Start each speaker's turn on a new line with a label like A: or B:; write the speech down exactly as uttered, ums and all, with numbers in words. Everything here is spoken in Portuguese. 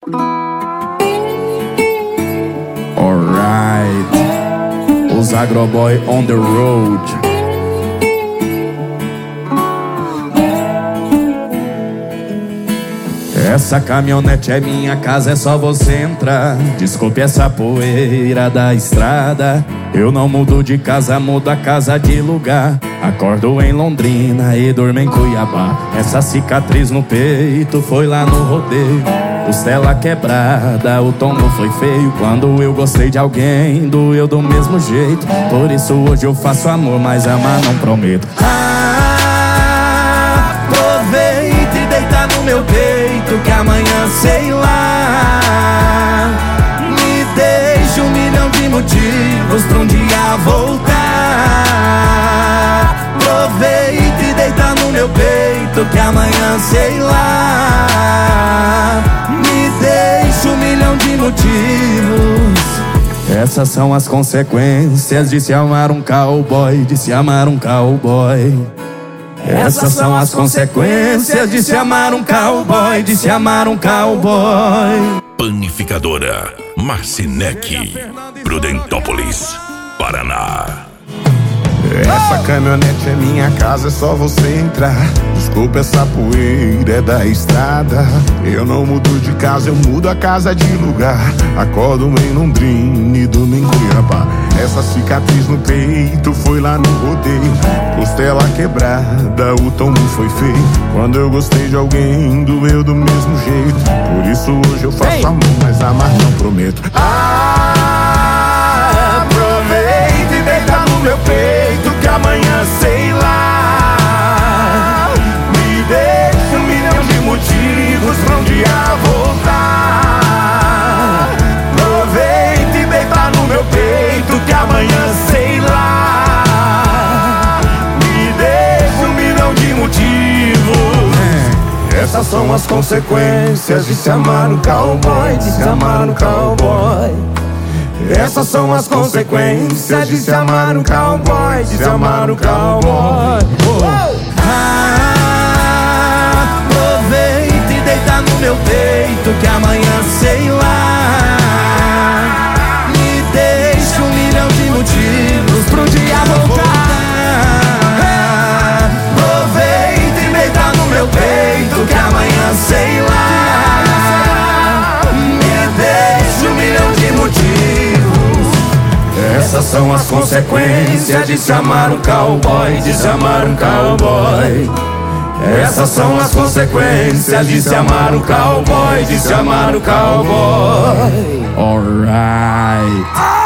A: Alright, os Agroboy on the road. Essa caminhonete é minha casa, é só você entrar. Desculpe essa poeira da estrada. Eu não mudo de casa, mudo a casa de lugar. Acordo em Londrina e durmo em Cuiabá. Essa cicatriz no peito foi lá no rodeio. Costela quebrada, o tombo foi feio. Quando eu gostei de alguém, doeu do mesmo jeito. Por isso hoje eu faço amor, mas amar não prometo. Ah, aproveita e deita no meu peito, que amanhã sei lá me deixa um milhão de motivos pra um dia voltar. Aproveita e deita no meu peito, que amanhã sei lá me deixa um milhão de motivos. Essas são as consequências de se amar um cowboy, de se amar um cowboy. Essas são as consequências de se amar um cowboy, de se amar um cowboy.
B: Panificadora Marcineck, Prudentópolis, Paraná.
C: Essa caminhonete é minha casa, é só você entrar. Desculpa essa poeira, é da estrada. Eu não mudo de casa, eu mudo a casa de lugar. Acordo em Londrina e durmo em Cuiabá. Essa cicatriz no peito foi lá no rodeio. Costela quebrada, o tom não foi feio. Quando eu gostei de alguém, doeu do mesmo jeito. Por isso hoje eu faço Ei. amor, mas amar não prometo. Ah, aproveita e deita no meu peito, que amanhã sei lá me deixa um milhão de motivos pra um dia voltar. Aproveita e deita no meu peito, que amanhã sei lá me deixa um milhão de motivos. Essas são as consequências de se amar um cowboy, de se amar um cowboy. Essas são as consequências de se amar um cowboy, de se amar um cowboy. Oh. Ah, aproveita e deita no meu peito, que amanhã sei lá me deixa um milhão de motivos pra um dia voltar. Aproveita e deita no meu peito, que amanhã sei lá me deixa um milhão de motivos. Essas são as consequências de se amar um cowboy, de se amar um cowboy. Essas são as consequências de se amar um cowboy, de se amar um cowboy.
A: Alright.